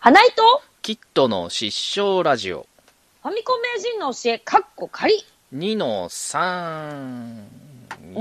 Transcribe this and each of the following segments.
花井とキットの失笑ラジオファミコン名人の教えかっこ仮 2の3 イ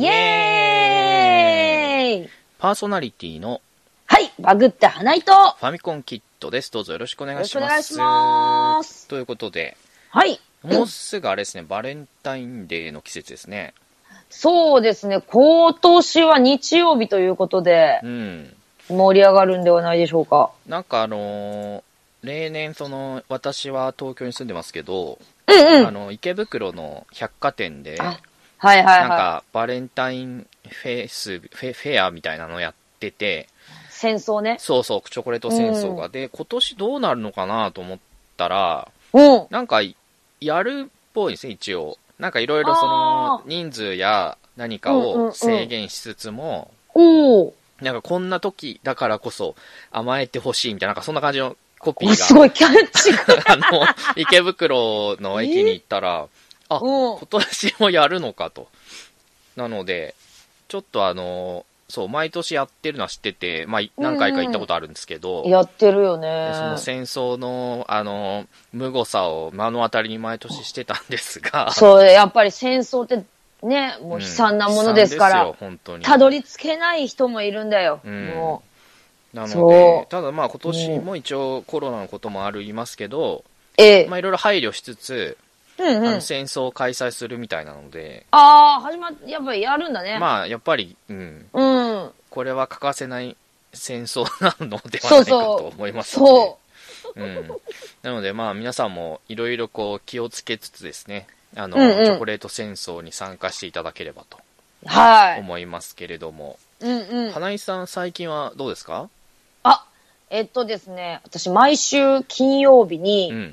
エーイ。 パーソナリティのはいバグって花井とファミコンキットです。どうぞよろしくお願いします。 よろしくお願いします。 ということで、 はい、 もうすぐあれですね、バレンタインデーの季節ですね。 そうですね、今年は日曜日ということで、盛り上がるんではないでしょうか。 なんか例年私は東京に住んでますけど、池袋の百貨店で、なんかバレンタインフェアみたいなのやってて、 戦争ね。 そうそう、チョコレート戦争が。で、今年どうなるのかなと思ったら、なんかやるっぽいですね、一応。なんかいろいろ人数や何かを制限しつつも、なんかこんな時だからこそ甘えてほしいみたいな、なんかそんな感じのコピーが。 すごいキャッチ池袋の駅に行ったら、今年もやるのかと。なので、ちょっとそう、毎年やってるのは知ってて、まあ、何回か行ったことあるんですけど、 やってるよね。 その戦争の、無誤さを目の当たりに毎年してたんですが。 そう、やっぱり戦争ってね、もう悲惨なものですから、 本当にたどり着けない人もいるんだよ。もうなので、ただまあ今年も一応コロナのこともありますけど、まあいろいろ配慮しつつ、戦争を開催するみたいなので、 やっぱりやるんだね。 まあやっぱり、これは欠かせない戦争なのではないかと思いますので、なのでまあ皆さんもいろいろこう気をつけつつですね、チョコレート戦争に参加していただければと思いますけれども、花井さん最近はどうですか？ ですね、私毎週金曜日に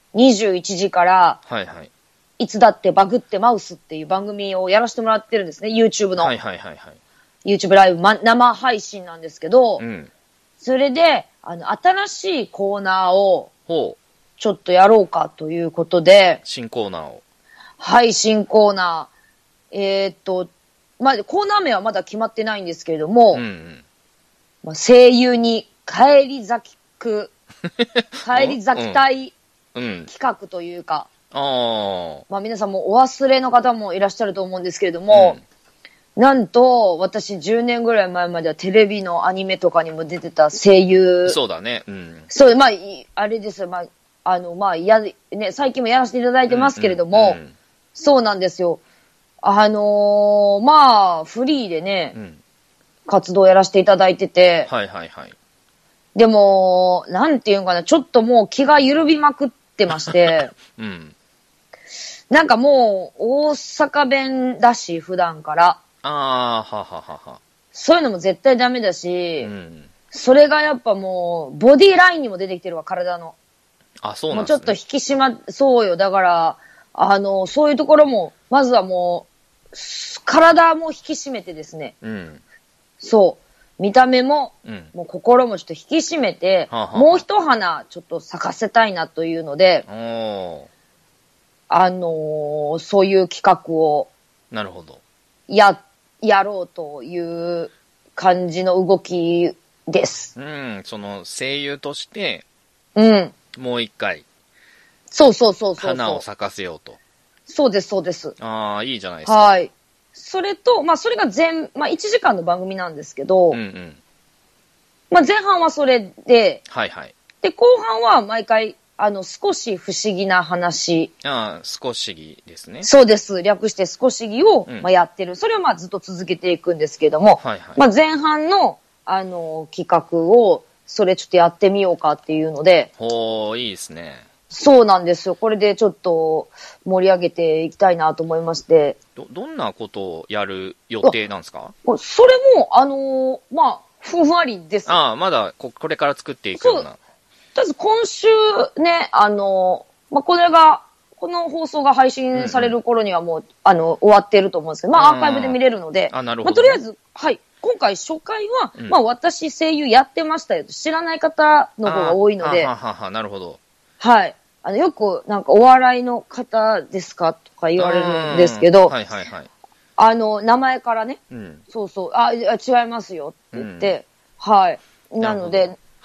21時から、いつだってバグってマウスっていう番組をやらせてもらってるんですね、YouTube の。YouTube ライブ、生配信なんですけど、それで、新しいコーナーを、ちょっとやろうかということで、 新コーナーを。 はい、新コーナー。まあ、コーナー名はまだ決まってないんですけれども、まあ、声優に帰り咲く、帰り咲きたい企画というか、まあ皆さんもお忘れの方もいらっしゃると思うんですけれども、なんと私10年ぐらい前まではテレビのアニメとかにも出てた声優。 そうだね。 そう、まあ、あれですよ。まあ、ね、最近もやらせていただいてますけれども、そうなんですよ。まあ、フリーでね、活動やらせていただいてて、でも、なんていうんかな、ちょっともう気が緩みまくってまして、なんかもう大阪弁だし、普段から。そういうのも絶対ダメだし、それがやっぱもう、ボディラインにも出てきてるわ、体の。 そうなんですね。 もうちょっと引き締ま、そうよ。だから、そういうところも、まずはもう、体も引き締めてですね。そう。見た目も、もう心もちょっと引き締めて、もう一花ちょっと咲かせたいなというので、そういう企画を、 なるほど。 やろうという感じの動きです。 その声優として、もう一回、 そう。 花を咲かせようと。 そうです、そうです。 いいじゃないですか。 はい。それと、まあ、それが1時間の番組なんですけど、まあ、前半はそれで、で、後半は毎回、少し不思議な話。 少しぎですね。 そうです。略して少しぎを、やってる。それをまあずっと続けていくんですけども、まあ、前半の、企画を、それちょっとやってみようかっていうので。 いいですね。 そうなんですよ。これでちょっと盛り上げていきたいなと思いまして。 どんなことをやる予定なんですか？ それも、まあ、ふんわりです。 まだこれから作っていくような。 とりあえず今週ね、まあ、この放送が配信される頃にはもう、終わってると思うんですけど、まあ、アーカイブで見れるので、 なるほど、 まあ、とりあえず、今回初回は、まあ、私声優やってましたよと知らない方の方が多いので、 なるほど。 はい。よく、なんか、お笑いの方ですかとか言われるんですけど、名前からね、そう、違いますよって言って、なので、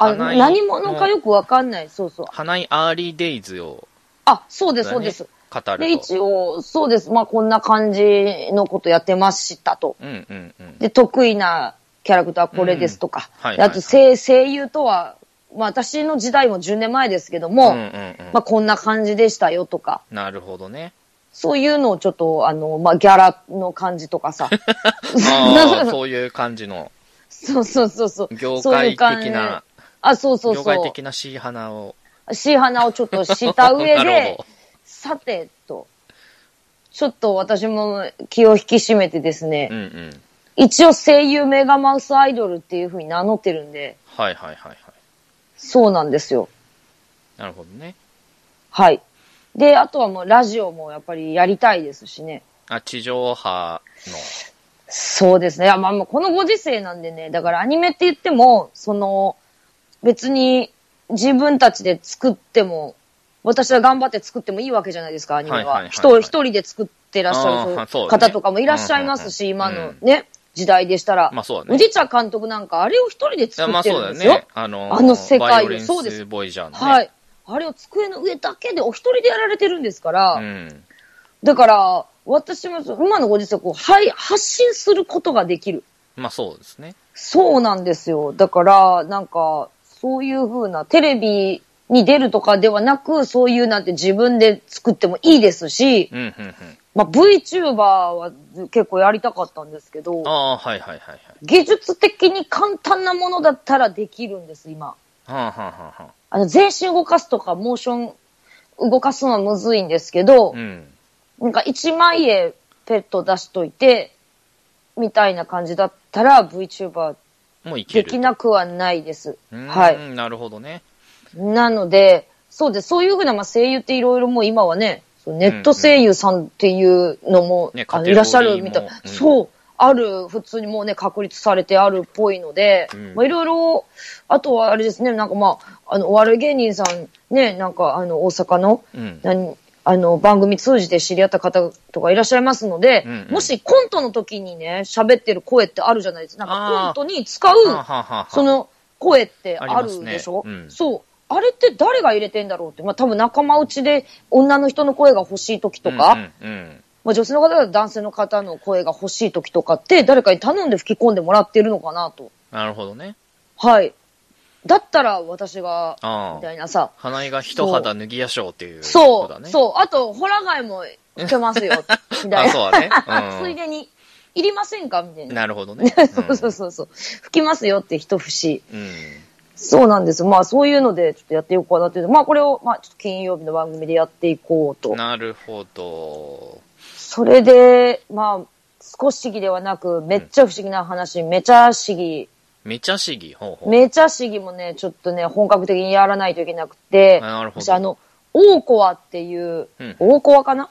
何者かよくわかんない。そうそう。 花井アーリーデイズを。 そうです、そうです。 語ると。 で、一応、そうです。まあ、こんな感じのことやってましたと。で、得意なキャラクターこれですとか。あと、声優とは、まあ、私の時代も10年前ですけども、まあ、こんな感じでしたよとか。 なるほどね。 そういうのをちょっと、まあ、ギャラの感じとかさ。 そういう感じの。 そうそうそうそう。 業界的な。 そうそうそう。 業界的なシーハナをちょっとした上で、さてと、ちょっと私も気を引き締めてですね、一応声優メガマウスアイドルっていう風に名乗ってるんで、そうなんですよ。 なるほどね。 はい。で、あとはもうラジオもやっぱりやりたいですしね。 地上波の。 そうですね。まあ、このご時世なんでね、だからアニメって言っても、別に自分たちで作っても、私は頑張って作ってもいいわけじゃないですか、アニメは。一人で作ってらっしゃる方とかもいらっしゃいますし、今のね、時代でしたら。宇治茶監督なんかあれを一人で作ってるんですよ。世界を。そうです。はい。あれを机の上だけでお一人でやられてるんですから。だから、私も今のご時世発信することができる。 まあそうですね。 そうなんですよ。だから、なんか、そういう風なテレビに出るとかではなく、そういうなんて自分で作ってもいいですし、まあ VTuber は結構やりたかったんですけど、技術的に簡単なものだったらできるんです、今。全身動かすとか、モーション動かすのはむずいんですけど、なんか1枚絵ペット出しといて、みたいな感じだったら VTuber できなくはないです。はい。 なるほどね。 なので、そうです。そういうふうな、まあ、声優っていろいろもう今はね、ネット声優さんっていうのも、いらっしゃるみたい。そう。普通にもうね、確立されてあるっぽいので、まあいろいろ、あとはあれですね、なんかまあ、お笑い芸人さんね、なんか大阪の、番組通じて知り合った方とかいらっしゃいますので、もしコントの時にね、喋ってる声ってあるじゃないですか。なんかコントに使う、その声ってあるでしょ？そう。あれって誰が入れてんだろうって。まあ多分仲間内で女の人の声が欲しい時とか、まあ女性の方だと男性の方の声が欲しい時とかって誰かに頼んで吹き込んでもらってるのかなと。 なるほどね。 はい。だったら私が、みたいなさ。 花井が一肌脱ぎやしょうっていう、 そう。あと、ホラ貝もいけますよ。みたいな。 そうだね。 ついでに、いりませんかみたいな。 なるほどね。 そう。吹きますよって一節。そうなんです。まあそういうのでちょっとやっていこうかなっていう。まあこれを、まあちょっと金曜日の番組でやっていこうと。 なるほど。 それで、まあ、少し議ではなく、めっちゃ不思議な話、めちゃ市議。 めちゃ市議めちゃ市議もね、ちょっとね、本格的にやらないといけなくて、 なるほど。 私大コアっていう、大コアかな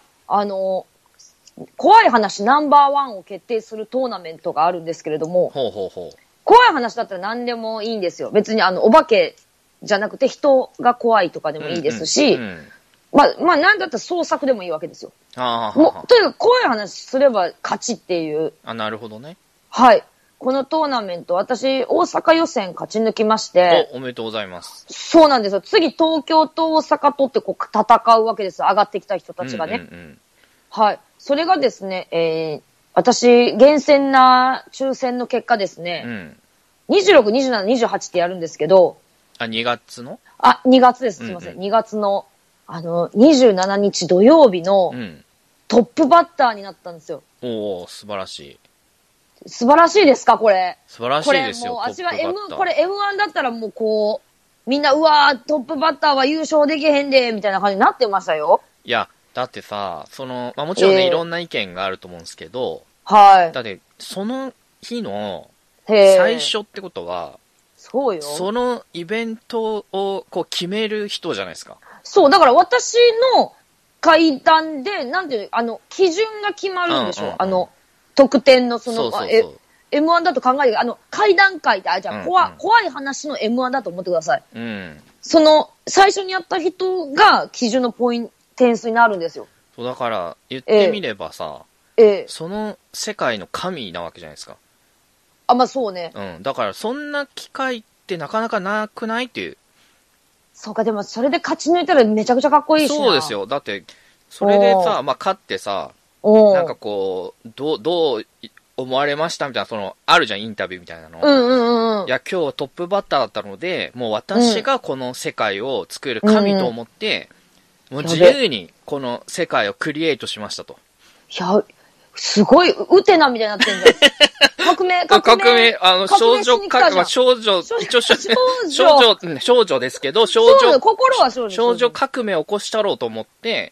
怖い話ナンバーワンを決定するトーナメントがあるんですけれども、怖い話だったら何でもいいんですよ。別にお化けじゃなくて人が怖いとかでもいいですし、まあ、なんだったら創作でもいいわけですよ。もう、とにかく怖い話すれば勝ちっていう。 なるほどね。 はい。このトーナメント、私、大阪予選勝ち抜きまして。 おめでとうございます。 そうなんですよ。次、東京と大阪とって戦うわけですよ。上がってきた人たちがね。はい。それがですね、私、厳選な抽選の結果ですね、26、27、28ってやるんですけど。 2月の 2月です。すいません。2月の、27日土曜日のトップバッターになったんですよ。 おー、素晴らしい。 素晴らしいですかこれ。 素晴らしいですよ。 これもう、私はこれ M1 だったらもうこう、みんな、うわー、トップバッターは優勝できへんで、みたいな感じになってましたよ。 いや、だってさ、まあ、もちろんね、いろんな意見があると思うんですけど、 はい。 だって、その日の最初ってことは、 そうよ。 そのイベントをこう決める人じゃないですか。 そう、だから私の階段で、なんていう、基準が決まるんでしょ、得点のM1 だと考えて、階段階で、じゃあ、怖い話の M1 だと思ってください。最初にやった人が基準の点数になるんですよ。 そう、だから、言ってみればさ、その世界の神なわけじゃないですか。 まあそうね。 だから、そんな機会っってなかなかなくないっていう。 そうか、でもそれで勝ち抜いたらめちゃくちゃかっこいいしな。 そうですよ。だって、それでさ、まあ、勝ってさ、なんかこう、どう思われましたみたいな、あるじゃん、インタビューみたいなの。いや、今日トップバッターだったので、もう私がこの世界を作る神と思って、もう自由にこの世界をクリエイトしましたと。 いや、すごい、ウテナみたいになってんじゃん。革命、 少女ですけど、 心は少女革命を起こしたろうと思って、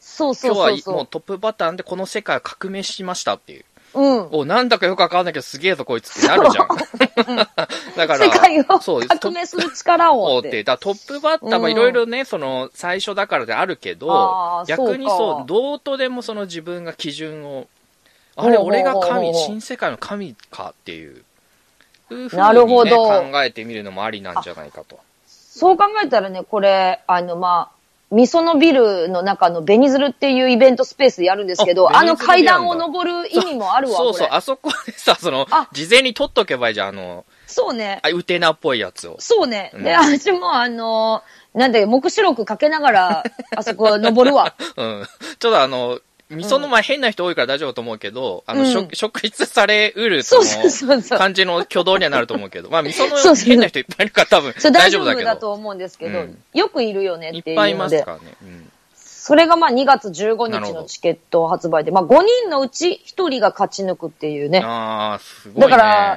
今日はもうトップバッターでこの世界を革命しましたっていう。なんだかよくわかんないけど、すげえぞこいつってなるじゃん。だから、 世界を革命する力をって。 だトップバッターはいろいろね、最初だからであるけど、逆にどうとでも自分が基準を、あれ、俺が神、新世界の神かっていう、 なるほど。 考えてみるのもありなんじゃないかと。 そう考えたらね、これ、みそのビルの中のベニズルっていうイベントスペースでやるんですけど、階段を登る意味もあるわ、 そうそう、あそこでさ、事前に撮っとけばいいじゃん、 そうね。 ウテナっぽいやつを。 そうね。で、私もなんだよ、目視録かけながら、あそこ登るわ。 ちょっとみその前変な人多いから大丈夫と思うけど、職質されうる感じの挙動にはなると思うけど、まあみその変な人いっぱいいるから多分大丈夫だけど。 大丈夫だと思うんですけど、よくいるよねっていうので。 いっぱいいますからね。 それが2月15日のチケット発売で、5人のうち1人が勝ち抜くっていうね。 すごいね。 だから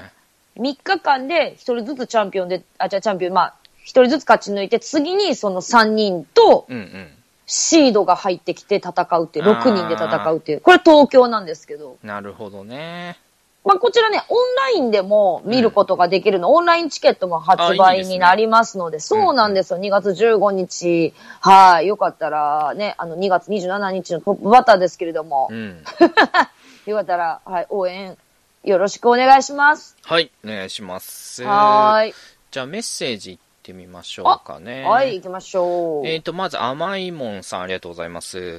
、3日間で1人ずつチャンピオンで、1人ずつ勝ち抜いて、次にその3人と、シードが入ってきて戦うっていう、6人で戦うっていう。これ東京なんですけど。 なるほどね。 こちらね、オンラインでも見ることができるの。オンラインチケットも発売になりますので、そうなんですよ。2月15日。はい。よかったらね、2月27日のトップバッターですけれども。よかったら、はい、応援よろしくお願いします。 はい、お願いします。 はい。 じゃあメッセージってみましょうかね。 はい、行きましょう。まず、甘いもんさんありがとうございます。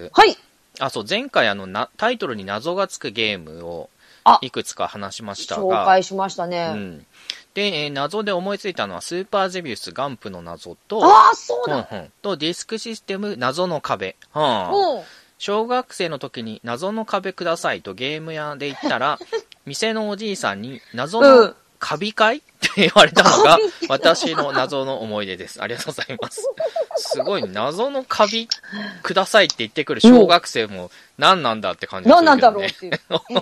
はい。 そう、前回タイトルに謎がつくゲームをいくつか話しましたが。 紹介しましたね。 で、謎で思いついたのは、スーパーゼビウスガンプの謎と、 そうだ。 と、ディスクシステム謎の壁。小学生の時に謎の壁くださいとゲーム屋で言ったら、店のおじいさんに謎のカビかいって言われたのが私の謎の思い出です。ありがとうございます。すごい、謎のカビくださいって言ってくる小学生も何なんだって感じですけどね。 何なんだろうっていう。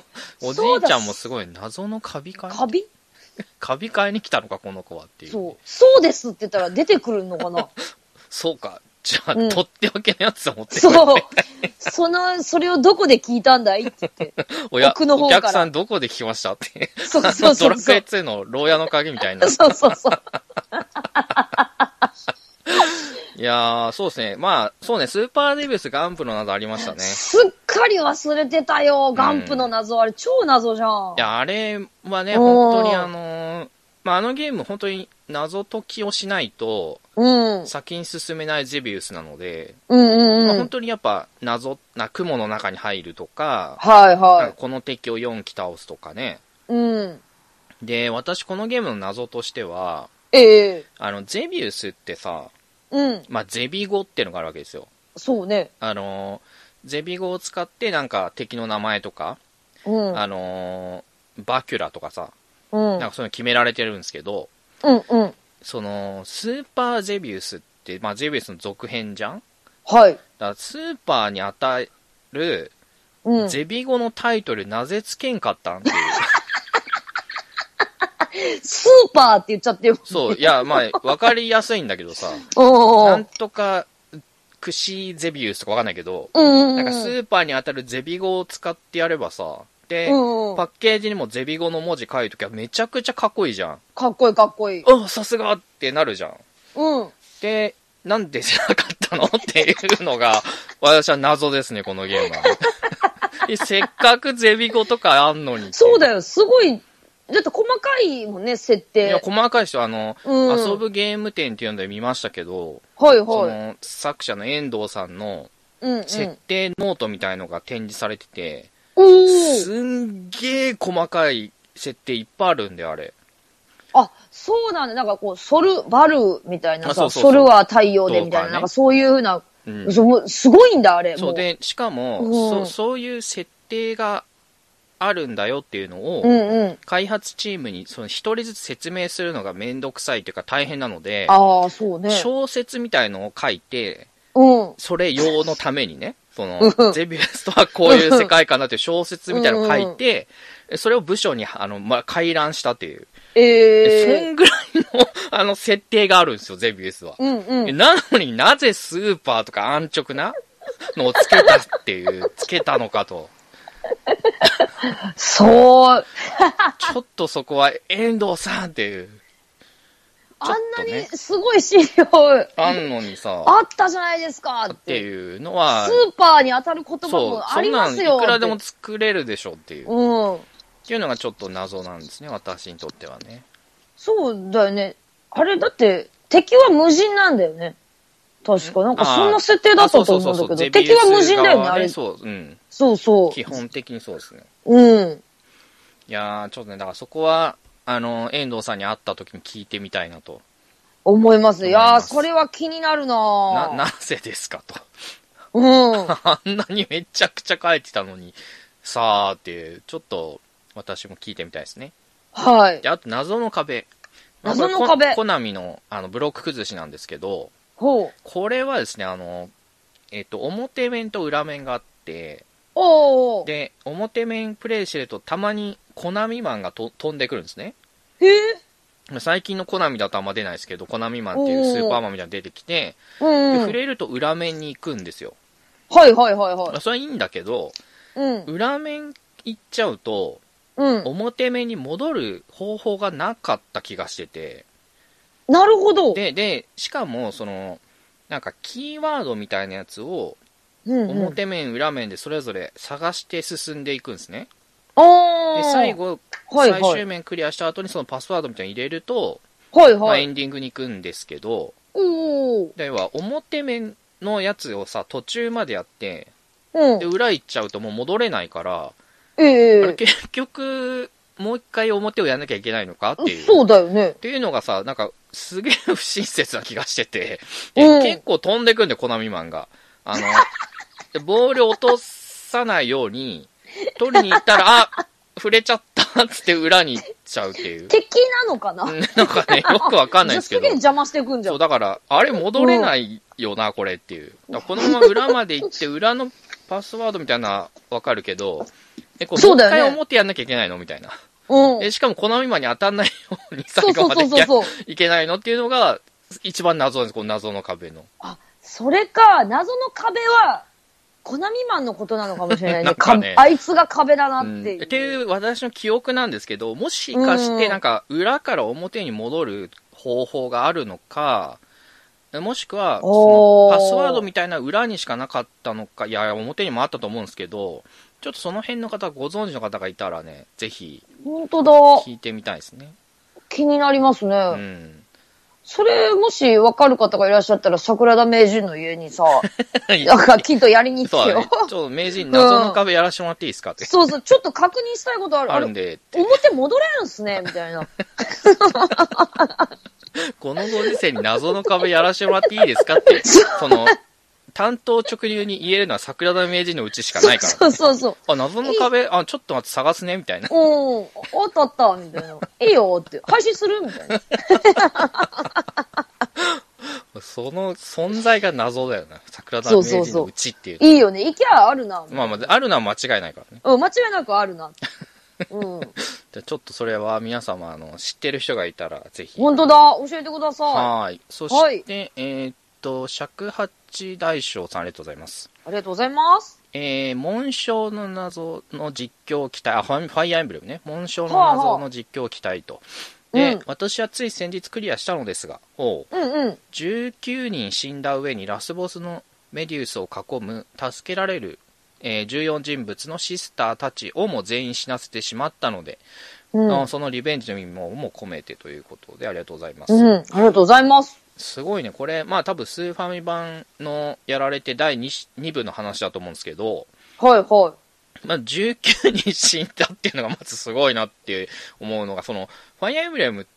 おじいちゃんもすごい、謎のカビかい？カビ買いに来たのか、この子はっていう。 そうですって言ったら出てくるのかな。 そうか。じゃあ、とっておきのやつを持ってくる。 それをどこで聞いたんだいって言って。奥の方から。 お客さんどこで聞きましたって。 そう。 ドラクエ2の牢屋の鍵みたいな。 そう。 いやー、そうですね。そうね、スーパーデビュースガンプの謎ありましたね。 すっかり忘れてたよ、ガンプの謎。あれ、超謎じゃん。 いや、あれはね、本当にあのゲーム本当に謎解きをしないと、先に進めないゼビウスなので、本当にやっぱ雲の中に入るとか、この敵を4機倒すとかね。で、私このゲームの謎としては、ゼビウスってさ、ゼビ語ってのがあるわけですよ。 そうね。 ゼビ語を使ってなんか敵の名前とか、バキュラとかさ、なんかそういうの決められてるんですけど、スーパーゼビウスって、ゼビウスの続編じゃん？ はい。 だからスーパーに当たる、ゼビ語のタイトルなぜつけんかったんっていう。 スーパーって言っちゃってよ。 そう、いや、わかりやすいんだけどさ、なんとか、クシゼビウスとかわかんないけど、なんかスーパーに当たるゼビ語を使ってやればさ、で、パッケージにもゼビ語の文字書いときはめちゃくちゃかっこいいじゃん。 かっこいい。 さすがってなるじゃん。で、なんでじゃなかったのっていうのが、私は謎ですね、このゲームは。せっかくゼビ語とかあんのに。 そうだよ、すごい。だって細かいもんね、設定。 いや、細かいですよ。遊ぶゲーム展っていうので見ましたけど、作者の遠藤さんの設定ノートみたいのが展示されてて、すんげー細かい設定いっぱいあるんで、あれ。 あ、そうなんだ。なんかこう、ソル、バルみたいなさ、ソルは太陽でみたいな、なんかそういうふうな、すごいんだ、あれ。 そうで、しかも、そういう設定があるんだよっていうのを、開発チームに一人ずつ説明するのがめんどくさいというか大変なので、 そうね。 小説みたいのを書いて、それ用のためにね、ゼビウスとはこういう世界観だという小説みたいなのを書いて、それを部署に、回覧したっていう。そんぐらいの、設定があるんですよ、ゼビウスは。なのになぜスーパーとか安直なのをつけたっていう、つけたのかと。 そう。 ちょっとそこは遠藤さんっていう。 あんなにすごい資料あんのにさ、 あったじゃないですかっていうのは、 スーパーに当たる言葉もありますよ。 そんなんいくらでも作れるでしょっていう。っていうのがちょっと謎なんですね、私にとってはね。 そうだよね。あれだって敵は無人なんだよね。確かなんかそんな設定だったと思うんだけど、敵は無人だよね、あれ。そう。 基本的にそうですね。いやー、ちょっとね、だからそこは、遠藤さんに会った時に聞いてみたいなと。 思います。いやー、それは気になるなぜですかと。あんなにめちゃくちゃ書いてたのに、さーっていう、ちょっと私も聞いてみたいですね。 はい。 で、あと謎の壁。 謎の壁。 コナミの、ブロック崩しなんですけど、これはですね、表面と裏面があって、で、表面プレイしてるとたまにコナミマンが飛んでくるんですね。最近のコナミだとあんま出ないですけど、コナミマンっていうスーパーマンみたいなの出てきて、で触れると裏面に行くんですよ。それはいいんだけど、裏面行っちゃうと、表面に戻る方法がなかった気がしてて。 なるほど。 で、しかも、なんかキーワードみたいなやつを、表面、裏面でそれぞれ探して進んでいくんですね。で、最後、最終面クリアした後にそのパスワードみたいに入れると、エンディングに行くんですけど、要は表面のやつをさ、途中までやって、で、裏行っちゃうともう戻れないから、あれ結局、もう一回表をやんなきゃいけないのかっていう。 そうだよね。 っていうのがさ、なんか、すげえ不親切な気がしてて、結構飛んでくんで、コナミマンが。ボールを落とさないように、取りに行ったら、触れちゃったっつって裏に行っちゃうっていう。 敵なのかななんかね、よくわかんないですけど。 すげえ邪魔してくんじゃん。 そう、だから、あれ戻れないよな、これっていう。このまま裏まで行って、裏のパスワードみたいなわかるけど、もう一回表やんなきゃいけないのみたいな。しかもコナミマンに当たんないように最後までいけないのっていうのが一番謎なんです。この謎の壁の。 それか、謎の壁は、コナミマンのことなのかもしれないね。 なんかねあいつが壁だなっていう。 っていう私の記憶なんですけど、もしかしてなんか裏から表に戻る方法があるのか、もしくは、パスワードみたいな裏にしかなかったのか、いや、表にもあったと思うんですけど、ちょっとその辺の方、ご存知の方がいたらね、ぜひ、 本当だ。 聞いてみたいですね。 気になりますね。それ、もし分かる方がいらっしゃったら、桜田名人の家にさ、なんかきっとやりに行ってよ。 ちょっと名人、謎の壁やらせてもらっていいですかって。 そう、ちょっと確認したいことあるんで。 表戻れるんすね、みたいな。 このご時世に謎の壁やらせてもらっていいですかって、担当直入に言えるのは桜田名人のうちしかないから、ね。 そう。 謎の壁、ちょっと待って探すね、みたいな。 あった、みたいな。いいよって。配信するみたいな。 その存在が謎だよな。桜田名人のうちっていう。 いいよね。行きゃあるな。 あるのは間違いないからね。 間違いなくあるな。 じゃあちょっとそれは皆様、知ってる人がいたら、ぜひ。 本当だ。教えてください。 はい。そして、尺八大将さんありがとうございます。 ありがとうございます。 紋章の謎の実況期待、ファイアーエンブレムね。紋章の謎の実況期待と。で、私はつい先日クリアしたのですが、19人死んだ上にラスボスのメデュースを囲む、助けられる、14人物のシスターたちをも全員死なせてしまったので、そのリベンジの意味も込めてということでありがとうございます。 ありがとうございます。 すごいね。これ、多分スーファミ版のやられて第 2部の話だと思うんですけど、 まあ、19人死んだっていうのがまずすごいなって思うのが、ファイアーエンブレムって、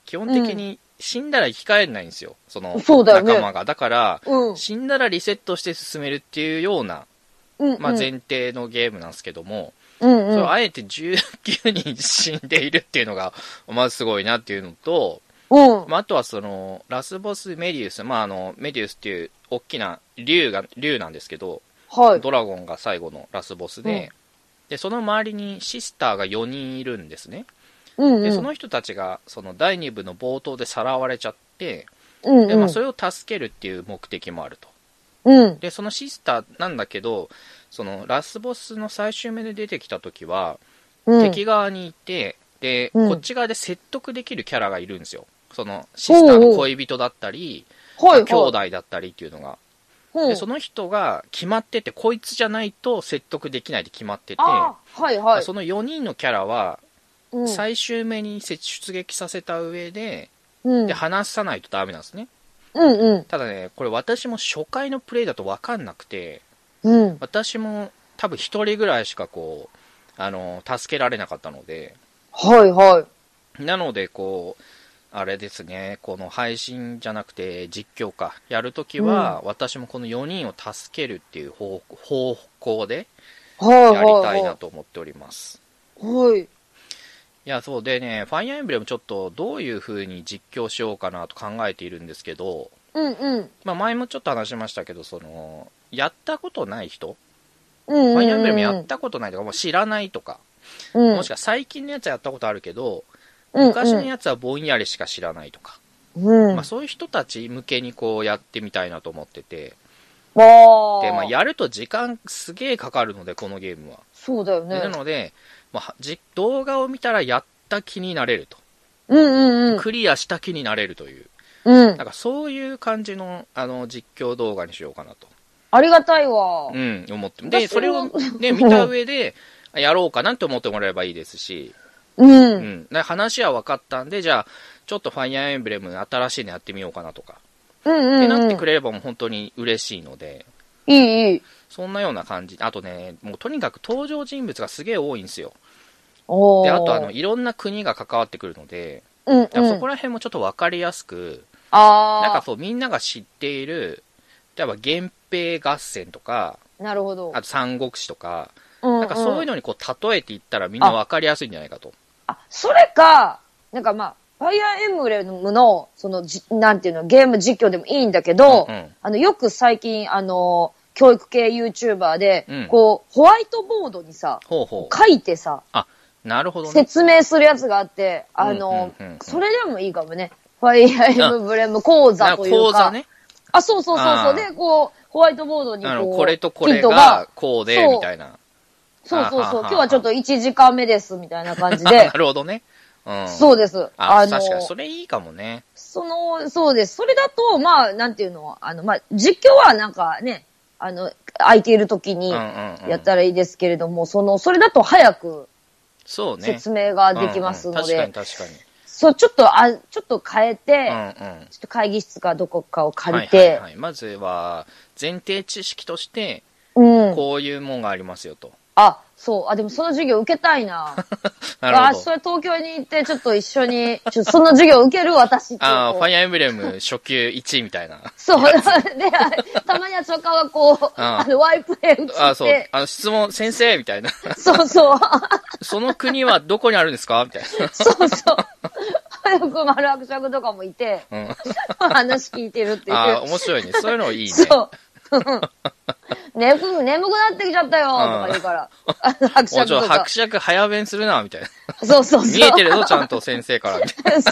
基本的に死んだら生き返れないんですよ。その、仲間が。だから、死んだらリセットして進めるっていうような、まあ、前提のゲームなんですけども、それあえて19人死んでいるっていうのが、まずすごいなっていうのと、まあ、あとはラスボスメディウス、まあ、メディウスっていう大きな竜なんですけど、ドラゴンが最後のラスボスで、で、その周りにシスターが4人いるんですね。で、その人たちが、第2部の冒頭でさらわれちゃって、で、まあ、それを助けるっていう目的もあると。で、そのシスターなんだけど、ラスボスの最終目で出てきた時は、敵側にいて、で、こっち側で説得できるキャラがいるんですよ。シスターの恋人だったり、兄弟だったりっていうのが。で、その人が決まってて、こいつじゃないと説得できないで決まってて、その4人のキャラは、最終目に出撃させた上で、で、話さないとダメなんですね。ただね、これ私も初回のプレイだと分かんなくて、私も多分1人ぐらいしか助けられなかったので、なので、あれですね、この配信じゃなくて実況か、やるときは、私もこの4人を助けるっていう方向で、やりたいなと思っております。いや、そうでね、ファイアーエンブレムちょっとどういう風に実況しようかなと考えているんですけど、まあ前もちょっと話しましたけど、やったことない人、ファイアーエンブレムやったことないとか、もう知らないとか、もしくは最近のやつはやったことあるけど、昔のやつはぼんやりしか知らないとか、まあ、そういう人たち向けにやってみたいなと思ってて、で、まあ、やると時間すげえかかるので、このゲームは。 そうだよね。 なので、まあ、動画を見たらやった気になれると。クリアした気になれるという。なんかそういう感じの、実況動画にしようかなと。 ありがたいわ。 思って。で、それをね、見た上で、やろうかなって思ってもらえばいいですし、話は分かったんで、じゃあ、ちょっとファイアーエンブレム新しいのやってみようかなとか。ってなってくれればもう本当に嬉しいので。 いい。 そんなような感じ。あとね、もうとにかく登場人物がすげえ多いんですよ。で、あといろんな国が関わってくるので、そこら辺もちょっと分かりやすく、なんかみんなが知っている、例えば源平合戦とか、 なるほど。 あと三国志とか、なんかそういうのに例えていったらみんな分かりやすいんじゃないかと。 それか、なんかまあ、ファイアーエンブレムの、なんていうの、ゲーム実況でもいいんだけど、よく最近、教育系 YouTuber で、ホワイトボードにさ、書いてさ、 なるほどね。 説明するやつがあって、それでもいいかもね。ファイアーエンブレム講座というか。講座ね。そう。で、ホワイトボードにこれとこれがこうで、みたいな。 そう。今日はちょっと1時間目です、みたいな感じで。 なるほどね。 そうです。 確かに、それいいかもね。 そうです。それだと、まあ、なんていうの、まあ、実況はなんかね、空いている時にやったらいいですけれども、それだと早く、説明ができますので。 確かに。 そう、ちょっと変えて、ちょっと会議室かどこかを借りて。 まずは、前提知識として、こういうもんがありますよと。 そう。でもその授業受けたいな。 なるほど。 それ東京に行って、ちょっと一緒に、その授業受ける私って。 ファイアーエンブレム初級1みたいな。 そう。で、たまには初回はワイプで打って。 質問、先生みたいな。 そう。 その国はどこにあるんですかみたいな。 そう。よく丸伯爵とかもいて、話聞いてるっていう。 面白いね。そういうのいいね。 そう。眠くなってきちゃったよとか言うから。 伯爵とか。伯爵早弁するな、みたいな。 そう。 見えてるぞ、ちゃんと先生から。みたいな。 そう。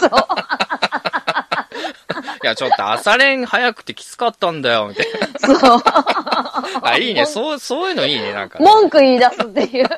いや、ちょっと朝練早くてきつかったんだよ、みたいな。 そう。 いいね。そういうのいいね、なんか、 文句言い出すっていう。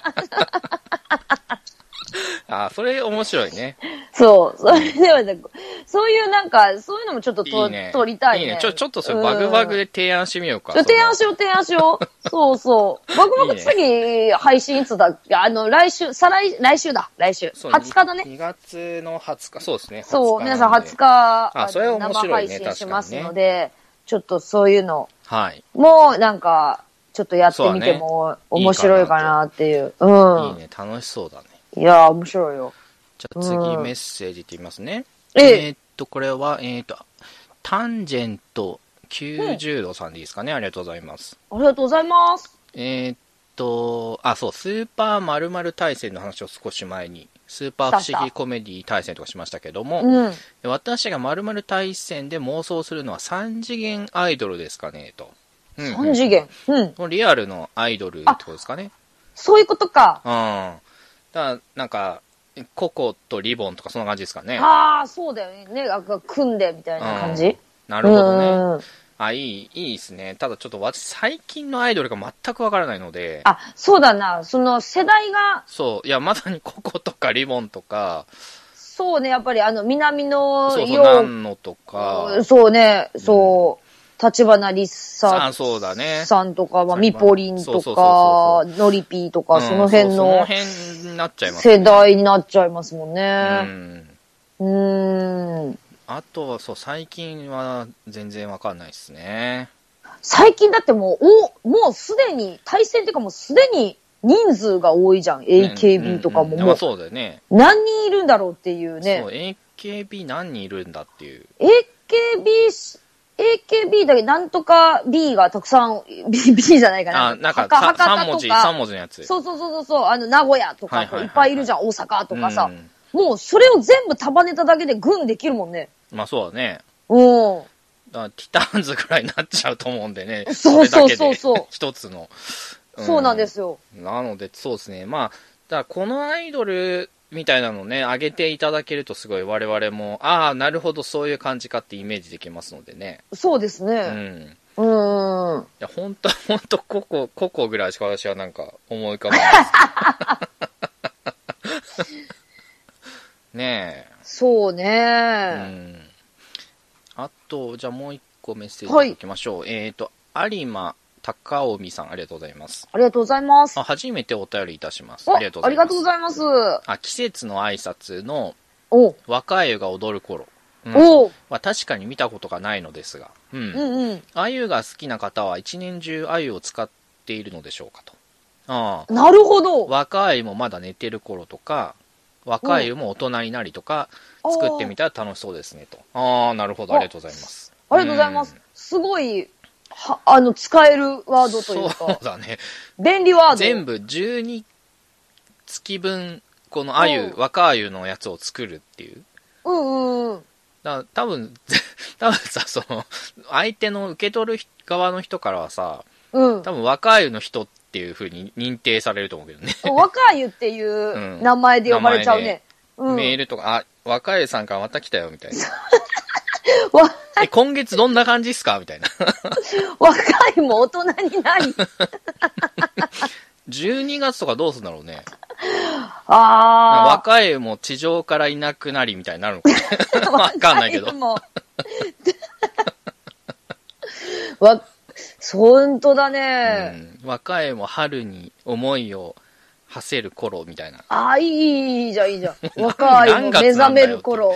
それ面白いね。 そう。それではね、そういうなんか、そういうのもちょっと撮りたいね。 いいね。ちょっとそれバグで提案してみようか。 提案しよう。そう。バグ次配信いつだっけ？来週だ。来週。20日だね。 2月の20日。そうですね。 そう、皆さん20日、 それは面白いね、 生配信しますので、ちょっとそういうの。 はい。 もうなんか、 ちょっとやってみても面白いかなっていう。うん。 いいね、楽しそうだね。 いやー、面白いよ。 じゃあ次メッセージいってみますね。これは、タンジェント90度さんでいいですかね。ありがとうございます。 ありがとうございます。 そう、スーパー〇〇対戦の話を少し前に、スーパー不思議コメディ対戦とかしましたけども、私が〇〇対戦で妄想するのは3次元アイドルですかね、と。 3次元、 リアルのアイドルってことですかね。 そういうことか。 だなんか、ココとリボンとかそんな感じですかね。 ああ、そうだよね。組んでみたいな感じ。 なるほどね。いいですね。ただちょっと私、最近のアイドルが全くわからないので。 そうだな。その世代が。 そう。いや、まさにココとかリボンとか。 そうね、やっぱり南のなんのとか。 そうね、立花りさそうだね。 さんとか、ミポリンとか、ノリピーとか、その辺の。 その辺になっちゃいますね。世代になっちゃいますもんね。 あとは最近は全然わかんないですね。 最近だってもうすでに、対戦っていうかもうすでに人数が多いじゃん。AKB とかももう。 そうだよね。 何人いるんだろうっていうね。 そう、AKB 何人いるんだっていう。 AKB だけなんとか B がたくさん、B じゃないかな。 なんか3文字のやつ。 そう、名古屋とかいっぱいいるじゃん、大阪とかさ。もうそれを全部束ねただけで軍できるもんね。 まあそうだね。ティターンズぐらいになっちゃうと思うんでね。 そう。 一つの。 そうなんですよ。 なので、そうですね。まあ、だからこのアイドルみたいなのね、上げていただけるとすごい我々も、なるほど、そういう感じかってイメージできますのでね。 そうですね。 いや、ほんと、ココぐらいしか私はなんか思い浮かばないです。ねえ。 そうね。 あと、じゃあもう一個メッセージいきましょう。有馬高臣さん、ありがとうございます。 ありがとうございます。 初めてお便りいたします。 ありがとうございます。 季節の挨拶の若鮎が踊る頃。確かに見たことがないのですが。鮎が好きな方は一年中鮎を使っているのでしょうかと。 なるほど。 若鮎もまだ寝てる頃とか、若鮎も大人になりとか、作ってみたら楽しそうですねと。なるほど。ありがとうございます。 ありがとうございます。すごい、使えるワードというか。 そうだね。 便利ワード。 全部12月分、この若鮎のやつを作るっていう。多分さ、相手の受け取る側の人からはさ、多分若鮎の人っていう風に認定されると思うけどね。 若鮎っていう名前で呼ばれちゃうね。 メールとか、若鮎さんからまた来たよ、みたいな。今月どんな感じっすかみたいな。 若鮎も大人になり。 12月とかどうすんだろうね。若鮎も地上からいなくなりみたいになるのかな。わかんないけど。 ほんとだね。 若鮎も春に思いを馳せる頃みたいな。 いいじゃん。若鮎も目覚める頃。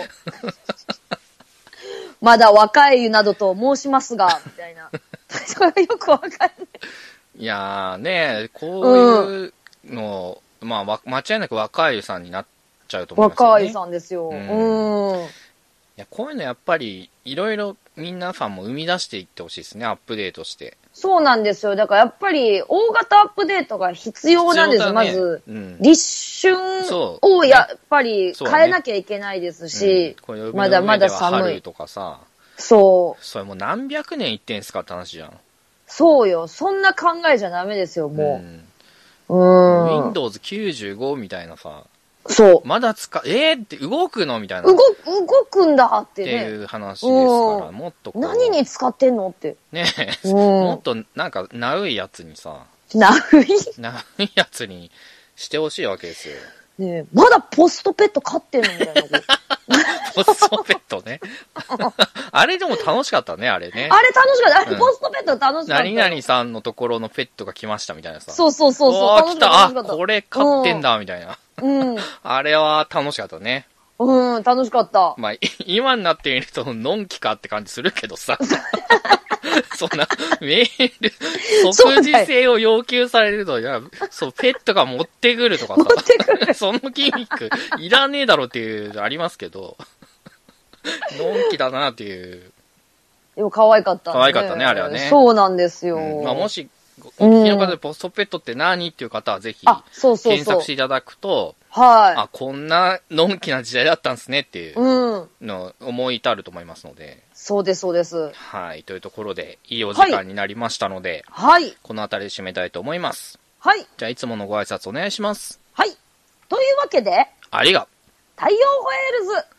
まだ若鮎などと申しますが、みたいな。それがよくわかんない。 いやーね、こういうの、間違いなく若鮎さんになっちゃうと思いますよね。 若鮎さんですよ。 いや、こういうのやっぱり、いろいろ皆さんも生み出していってほしいですね、アップデートして。 そうなんですよ。だからやっぱり、大型アップデートが必要なんです。まず、立春をやっぱり変えなきゃいけないですし、まだまだ寒い。 とかさ、 それもう何百年言ってんすかって話じゃん。 そうよ。そんな考えじゃダメですよ、もう。 Windows 95みたいなさ、 そう。 まだって動くのみたいな。 動くんだってね。 っていう話ですから、もっと何に使ってんのって。 ねえ、もっとなんか、ナウいやつにさ。 ナウいやつにしてほしいわけですよ。 ねえ、まだポストペット飼ってんのみたいな。 ポストペットね。あれでも楽しかったね、あれね。 あれ楽しかった。あれポストペット楽しかった。 何々さんのところのペットが来ましたみたいなさ。 そう。 来た。これ飼ってんだ、みたいな。あれは楽しかったね。 楽しかった。 今になってみると、のんきかって感じするけどさ。 そんな、メール、即時性を要求されると、いや、そう、ペットが持ってくるとかさ、 持ってくる。 その筋肉、いらねえだろっていうのありますけど、のんきだなっていう。 でも可愛かったね。 可愛かったね、あれはね。 そうなんですよ。 まあ、もし、お聞きの方でポストペットって何っていう方はぜひ、検索していただくと、 はい。 あ、こんなのんきな時代だったんですねっていうの思い至ると思いますので。 そうです、そうです。 はい。というところで、いいお時間になりましたので、 はい。 この辺りで締めたいと思います。 はい。 じゃあ、いつものご挨拶お願いします。 はい。というわけで、 ありが。 太陽ホエールズ